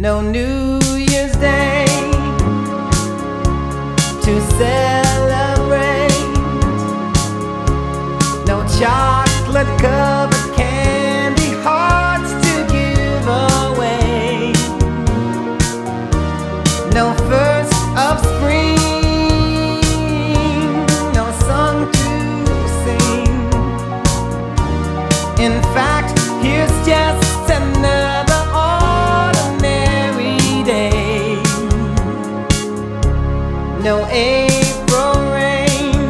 No New Year's Day to celebrate, no chocolate covered candy hearts to give away, no first of spring, no song to sing. In fact, here's just another ordinary day. No April rain,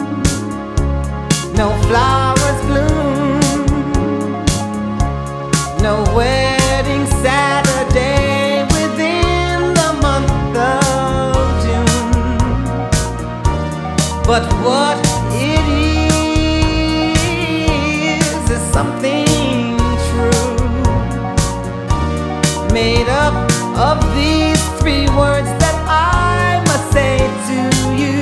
no flowers bloom, no wedding Saturday within the month of June. But what it is something true, made up of these three words that I must say to you.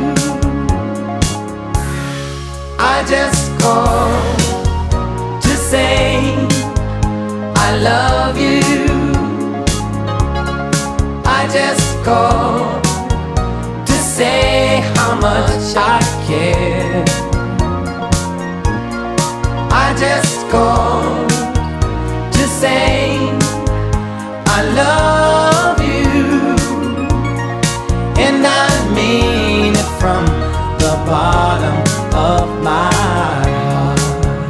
I just called to say I love you. I just called to say how much I care. I just called to say I love you, and I mean it from the bottom of my heart.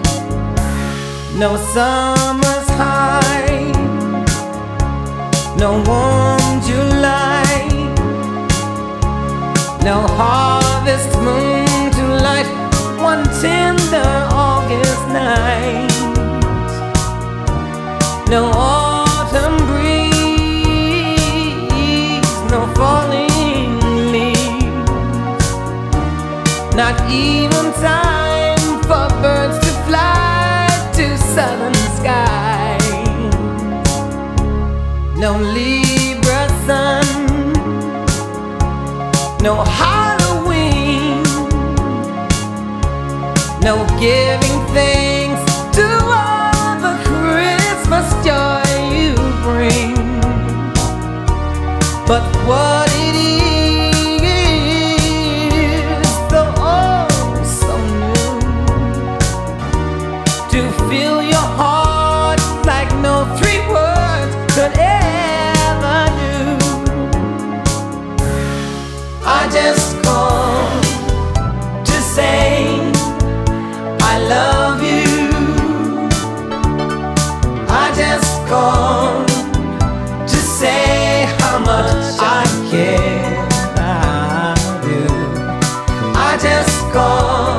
No summer's high, no warm July, no harvest moon to light one tender August night, no autumn breeze, no falling leaves, not even time for birds to fly to southern skies, no Libra sun, no Halloween, no giving thanks to all the Christmas joy you bring. But what it is, though oh so new, to fill your heart like no three words could ever do. I just called to say I love you. I just called to say how much I care. I do. I just called